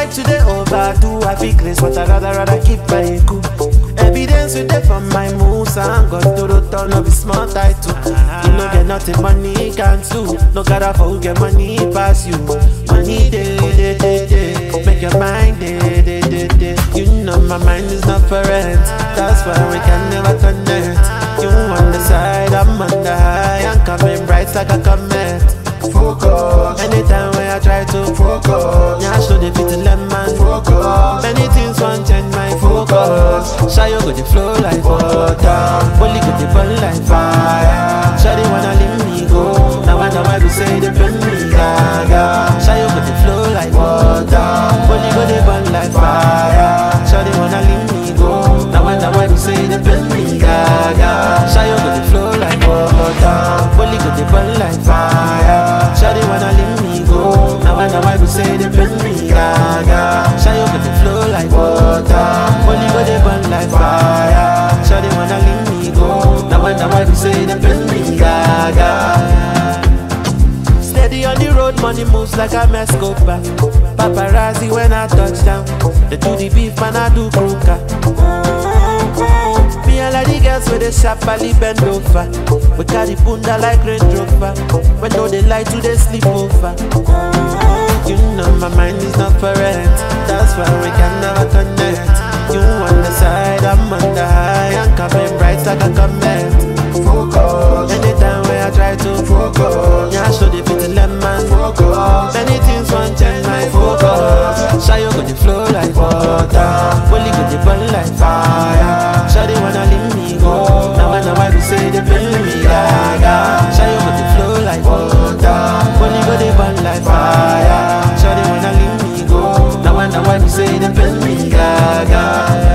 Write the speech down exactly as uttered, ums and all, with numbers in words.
like to the overdo. I feel crazy, but I rather rather keep my cool. Evidence with them from my moves and got to the turn of a small title. You know get nothing money can't do. No gotta for get money pass you. Money day day day day. Make your mind day day day day. You know my mind is not for rent. That's why we can never connect. You on the side, I'm on the high. I'm coming bright like a comet. Focus. Anytime when I try to Focus. yeah, I show the fit lemon. Focus. Many things won't change my focus. Shy you go the flow like water. Only go the burn like fire. Shy they wanna leave me go. Now I know why we say they burn me gaga. Shy you go the flow like water. Only go the burn like fire. Shy they wanna leave me go. Now I know why we say they burn me gaga. Shy you go the flow like water. Only go the burn like fire. Shy they wanna leave me go. Now I know why we say they burn me gaga. Shy you go the flow like water. Only go the burn like fire. Shy they wanna leave me go. Now I know why we say they burn me gaga. Steady on the road, money moves like a Mescopa. Paparazzi when I touch down. They do the beef and I do croaker. Me and like the girls with the sharp belly bend over. We carry bunda like Range Rover. When no they like to they sleep over. You know my mind is not for rent. That's why we can never connect. You on the side, I'm on the high. I'm coming bright like a comet. Focus. Anytime when I try to Focus. yeah, I show the fit lemon. Focus. Many things won't change my focus. Shy you go the flow like water. Only go the burn like fire. Shy they wanna leave me go. Now I know why we say they burn me gaga. Shy you go the flow like water. Only go the burn like fire. Shy they wanna leave me go. Now I know why we say they burn me gaga.